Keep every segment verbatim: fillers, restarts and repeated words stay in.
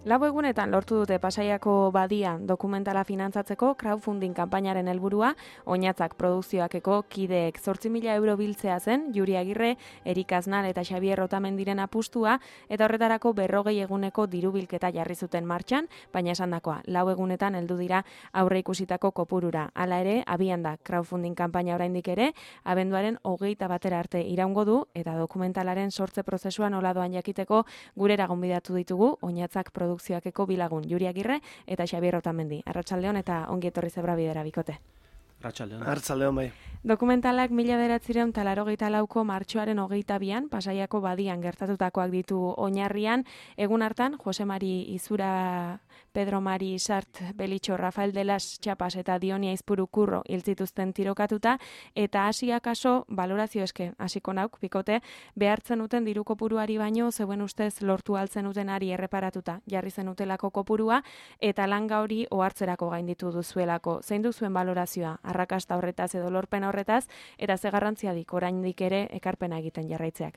Lau egunetan lortu dute Pasaiako badia dokumentala finantzatzeko crowdfunding kanpainaren helburua, Oñatzak produkzioakeko kideek zortzi mila euro biltzea zen, Juri Agirre, Erik Aznal eta Xabier Otamendiren apustua, eta horretarako berrogei eguneko diru bilketa jarri zuten martxan, baina esandakoa, lau egunetan heldu dira aurre ikusitako kopurura. Hala ere, abian da crowdfunding kanpaina oraindik ere, abenduaren hogeita batera arte iraungo du, eta dokumentalaren sortze prozesua nola doan jakiteko gurera gonbidatu ditugu, Oñatzak produkzioakeko bilagun Juri Agirre eta Xabier Otamendi. Arratsaldeon eta ongi etorri Zebra Bidera bikote. Arratsaldeon. Arratsaldeon bai. Dokumentalak mila bederatziehun eta laurogeita lauko martxoaren hogeita bian, Pasaiako badian gertatutakoak ditu oinarrian. Egun hartan, Jose Mari Izura, Pedro Mari Sart, Belitxo, Rafael Delas Txapas eta Dionia Izpuru Kurro hiltzituzten tirokatuta, eta hasi akaso, balorazio eske, hasiko nauk, bikote, behartzen uten diru kopuruari baino, zeuen ustez lortu altzen utenari erreparatuta, jarri zen utelako kopurua, eta langa hori ohartzerako gainditu duzuelako. Zein duzuen balorazioa, arrakasta horretaz edo lorpen horretaz, eta ze garrantzia dik oraindik ere ekarpena egiten jarraitzeak.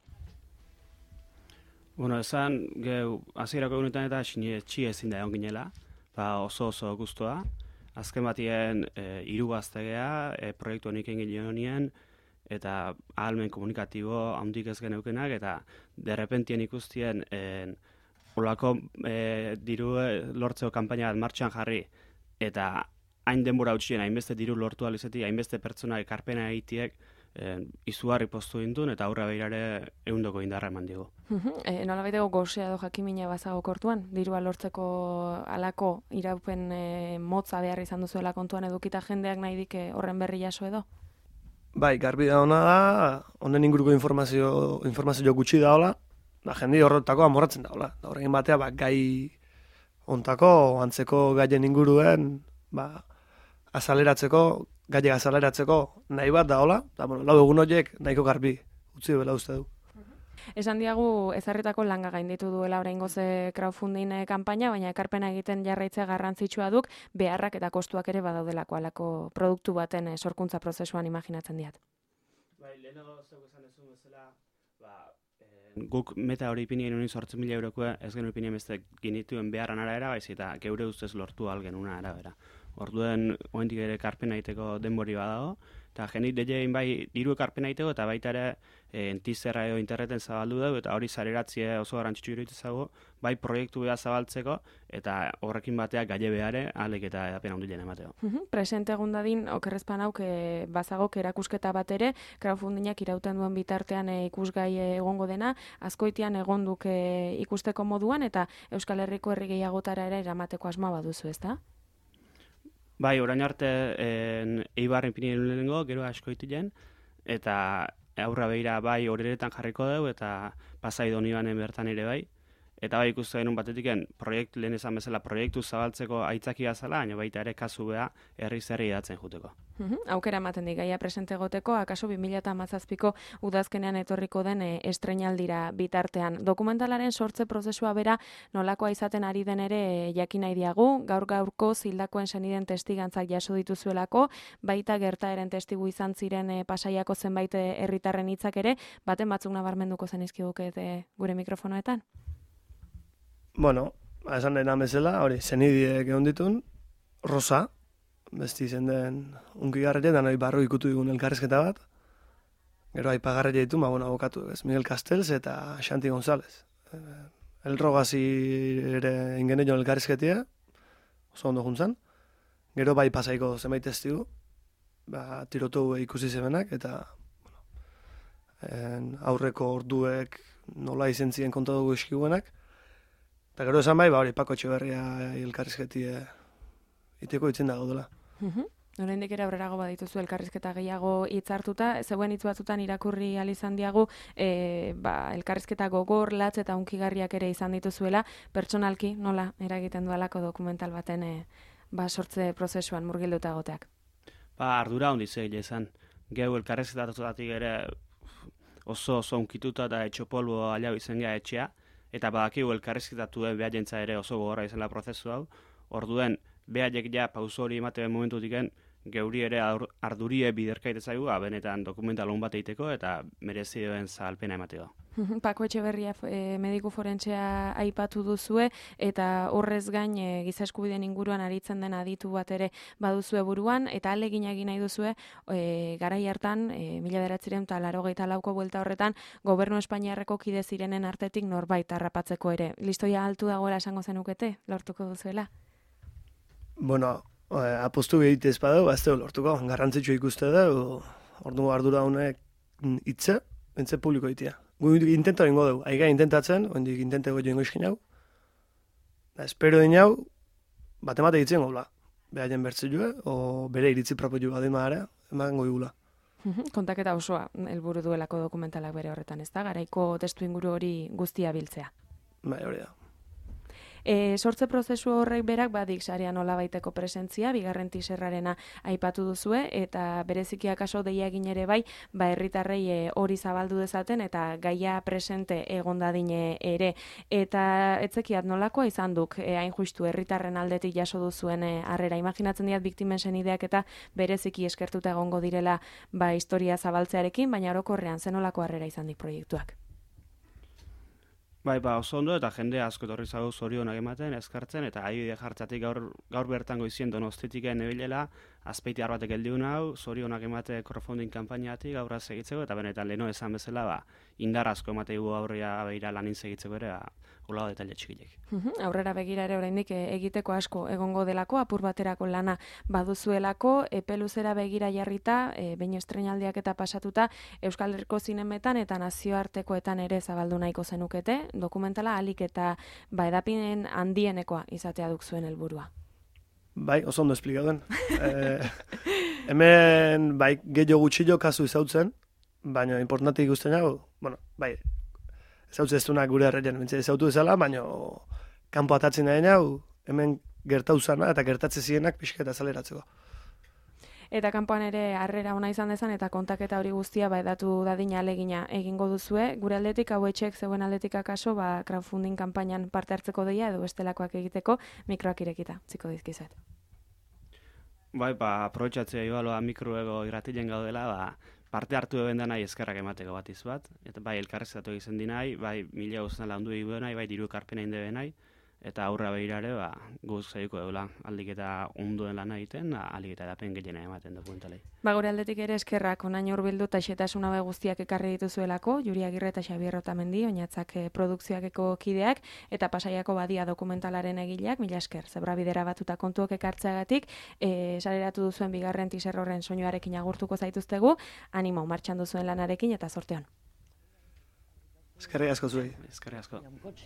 Bueno, esan, geu, hasierako egunetan eta sinetxi ezin da egon ginela, ba oso oso guztua. Azken batien e, hiru gaztegea, e, proiektu honik egin ginen, eta ahalmen komunikatibo handik ez geneukenak, eta derrepentien ikustien e, olako e, diru lortzeo kanpaina bat martxan jarri, eta hain denbora utxien, hainbeste diru lortu alizetik, hainbeste pertsona ekarpena egitiek, eh, izugarri postu gintun, eta aurra behirare eundoko indarra eman digu. E, nola baiteko gozea do jakimina bazago kortuan, dirua lortzeko alako iraupen e, motza behar izan duzuela kontuan edukita jendeak nahi dik horren berri jaso edo? Bai, garbi da hona da, honen inguruko informazio, informazio gutxi da hola, da jende horretako amorratzen da hola. Da horregin batea, ba, gai ontako, antzeko gaien inguruen, ba, azaleratzeko, gaiek azaleratzeko nahi bat da hola, da, bueno, lau egun horiek nahiko garbi utzi bela uste du. Esan diagu ezarritako langa gainditu duela oraingoz crowdfunding kanpaina, baina ekarpena egiten jarraitzea garrantzitsua duk, beharrak eta kostuak ere badaudelako alako produktu baten sorkuntza prozesuan imaginatzen diat. Bai, leheno zeuk esan ezun bezala, ba, e, guk meta hori ipinien unien sortzen mila eurokoa, ez genuen ipinien beste ginituen beharran arabera, baiz eta geure ustez lortu algenuna arabera. Orduen, oendik ere ekarpena egiteko denbori badago, eta jendik deien bai diru ekarpena egiteko, eta baita ere e, entizerra edo interneten zabaldu dugu, eta hori zareratzie oso garrantzitsu iruditzen zago, bai proiektu beha zabaltzeko, eta horrekin bateak gaile behare, alek eta edapena hundilen emateko. Uh-huh. Presente egun dadin, okerrezpan hauk, e, bazagok erakusketa bat ere, crowdfundingak irauten duen bitartean e, ikusgai egongo dena, azkoitian egonduk e, ikusteko moduan, eta Euskal Herriko herri gehiagotara ere eramateko asma baduzu, ezta? Bai, orain arte en, Eibarren pinien lehenengo, gero askoitilen, eta aurra behira bai horeretan jarriko dugu, eta Pasai Donibanen bertan ere bai. Eta bai ikustu genuen batetiken, proiektu, lehen esan bezala, proiektu zabaltzeko aitzakia zela, baina baita ere kasu beha herri zerri idatzen juteko. Uhum, aukera ematen di gaia presente goteko, akaso bi mila hamazazpiko udazkenean etorriko den e, estreinaldira bitartean. Dokumentalaren sortze prozesua bera nolakoa izaten ari den ere e, jakin nahi diagu, gaur gaurko zildakoen seniden testigantzak jaso dituzuelako, baita gertaeren testigu izan ziren e, Pasaiako zenbait herritarren hitzak ere, baten batzuk nabarmenduko zenizkiguke e, gure mikrofonoetan? Bueno, esan dena bezala, hori, zenidiek egon ditun, Rosa, besti izen den unkigarrete, da nahi barru ikutu digun elkarrizketa bat. Gero aipagarrete ditu, ma, bueno, abokatu, ez, Miguel Castells eta Xanti González. El Rogazi ere ingene joan elkarrizketia, oso ondo juntzan. Gero bai Pasaiko zenbait testigu, ba, tirotu ikusi zebenak, eta bueno, en, aurreko orduek nola izen ziren konta dugu eskiguenak. Eta gero esan bai, ba hori, Pako Etxeberria elkarrizketie iteko itzen da gaudela. Uh-huh. Oraindik ere aurrerago badituzu elkarrizketa gehiago hitzartuta, zeuen hitz batzutan irakurri ahal izan diagu, e, ba, elkarrizketa gogor, latz eta hunkigarriak ere izan dituzuela, pertsonalki nola eragiten dualako dokumental baten e, ba, sortze prozesuan murgilduta egoteak. Ba, ardura hondi zegile esan. Geu elkarrizketatatik ere oso oso hunkituta eta etxopolbo alau izan gea etxea, eta badakigu elkarrizketatu behar jentza ere oso gogorra izan la prozesu hau, orduen behaiek ja pauso hori ematen momentutiken geuri ere ardurie biderkaite zaigu, benetan dokumental on bat egiteko eta merezi duen zabalpena emateko. Pako Etxeberria e, mediku forentzea aipatu duzue, eta horrez gain e, giza eskubideen inguruan aritzen den aditu bat ere baduzue buruan, eta alegin egin nahi duzue e, garai hartan, e, mila bederatziehun eta laurogeita lauko buelta horretan, gobernu Espainiarreko kide zirenen artetik norbait harrapatzeko ere. Listoia altu dagoela esango zenukete, lortuko duzuela? Bueno, eh, apostu behit ez badau, ez dugu lortuko, garrantzitsu ikuste da, ordu ardura honek hitze, entze publiko itea. Gu intento ingo dugu, aiga intentatzen, ondik intentego joingo iskin hau, da espero din hau, bat emate ditzen gaula, behaien bertzilue, o bere iritzi propio badin maare, eman goigula. Kontaketa osoa, helburu duelako dokumentalak bere horretan, ez da, garaiko testu inguru hori guztia biltzea. Bai, hori da. E, sortze prozesu horrek berak badik saria nola baiteko presentzia, bigarren tiserrarena aipatu duzue, eta bereziki akaso deia egin ere bai, ba herritarrei e, hori zabaldu dezaten, eta gaia presente egon dadine ere. Eta etzekiat nolakoa izan duk, e, hain justu herritarren aldetik jaso duzuen e, harrera. Imaginatzen diat biktimen senideak eta bereziki eskertuta egongo direla ba historia zabaltzearekin, baina orokorrean zenolako harrera izan dik proiektuak. Bai, ba, oso ondo, eta jende asko etorri zau zorionak ematen, eskartzen, eta adibide jartzatik gaur, gaur bertan goizien Donostitik nebilela, azpeiti arbatek heldiun hau, zorionak emate crowdfunding kanpainatik gaurra segitzeko, eta benetan leheno esan bezala, ba, indar asko emate gu aurria begira lanin segitzeko ere, ba, hola detaile txikilek. Aurrera begira ere oraindik egiteko asko egongo delako, apur baterako lana baduzuelako, epe luzera begira jarrita, e, behin estreinaldiak eta pasatuta, Euskal Herriko zinemetan eta nazioartekoetan ere zabaldu nahiko zenukete, dokumentala alik eta ba edapinen handienekoa izatea duk zuen helburua. Bai, oso ondo esplikaduen. eh, hemen, bai, gehiago gutxillo kasu izautzen, baina importante ikusten hau, bueno, bai, ezautzen ez dunak gure herrean, bentsa ezautu ezala, baina kanpo atatzen nahi hau, hemen gertau zana eta gertatze zienak pixka eta azaleratzeko. Eta kanpoan ere harrera ona izan dezan eta kontaketa hori guztia ba edatu dadina alegina egingo duzue. Gure aldetik hau etxek zeuen aldetik akaso ba crowdfunding kanpainan parte hartzeko deia edo bestelakoak egiteko mikroak irekita utziko dizkizuet. Bai, ba, aprobetxatzea ibaloa mikroego irratilen gaudela, ba, parte hartu eben da nahi eskerrak emateko batiz bat, eta bai, elkarrezatu egiten di nahi, bai, mila guztan laundu egin nahi, bai, diru ekarpena inde nahi, eta aurra behirare, ba, guz zeiko eula, aldik eta onduen lan egiten, aldik eta edapen gehiena ematen dokumentalei. Ba, gure aldetik ere eskerrak onaino hurbildu eta xetasuna be guztiak ekarri dituzuelako, Juri Agirre eta Xabier Otamendi, oinatzak e, produkzioakeko kideak, eta Pasaiako Badia dokumentalaren egileak, mila esker, zebra bidera batuta kontuok ekartzeagatik, e, saleratu duzuen bigarren tiser horren soinuarekin agurtuko zaituztegu, animo, martxan duzuen lanarekin eta zorteon. Eskerri asko zuei. Eskerri asko.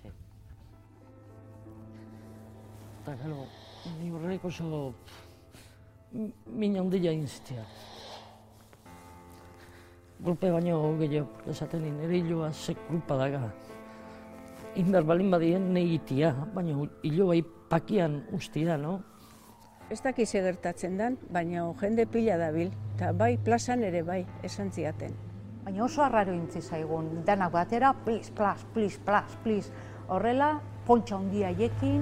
Eta, gero, ni horrek oso min handia inzitea. Golpe baino gehiago, esaten din, ere hiloa ze kulpa daga. Indar balin badien negitia, baina hilo bai pakian ustia, no? Ez dakiz gertatzen dan, baina jende pila dabil, eta bai plazan ere bai, esan ziaten. Baina oso arraro intzi zaigun, danak batera, plis, plas, plis, plas, plis, horrela, pontxa handia jekin.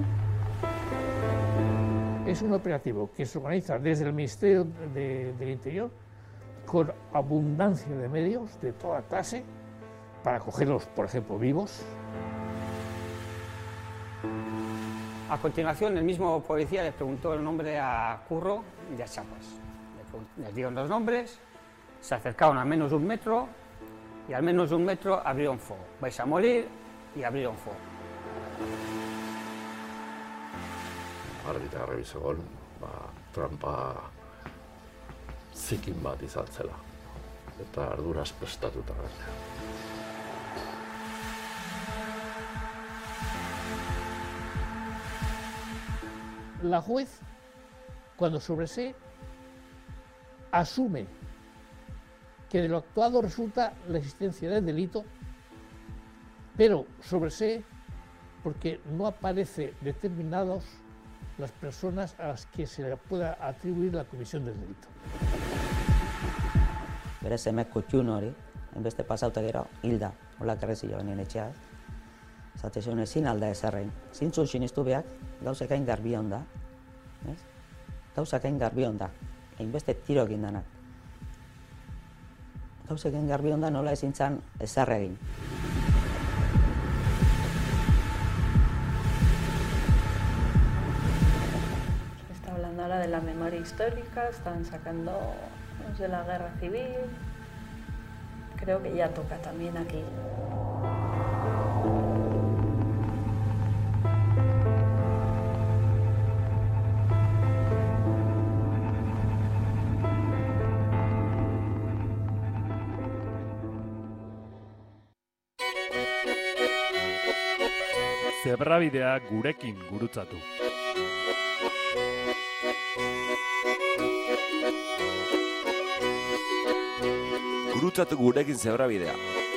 Es un operativo que se organiza desde el Ministerio de, del Interior con abundancia de medios de toda clase para cogerlos, por ejemplo, vivos. A continuación, el mismo policía le preguntó el nombre a Curro y a Chapas. Les dieron los nombres, se acercaron a menos de un metro y al menos de un metro abrieron fuego. Vais a morir y abrieron fuego. Arbita garbi zegoen, ba, trampa zikin bat izan zela, eta arduraz prestatuta gainera. La juez, cuando sobresee, asume que de lo actuado resulta la existencia del delito, pero sobresee porque no aparece determinados las personas a las que se le pueda atribuir la comisión del delito. Bere semeko txun hori, enbeste pasauta gero, hilda, holak errezio benien etxeaz. Zate zuen ezin alda ezarrein. Zintzun sinistu behak, gauzek hain garbi onda. Gauzek hain garbi onda. Enbeste tiro egin danak. Gauzek hain garbi onda nola ezin zan ezarregin. tema de la memoria histórica, están sacando los de la guerra civil. Creo que ya toca también aquí. Zebrabidea gurekin gurutzatu. Gurutzatu gurekin zebrabidea.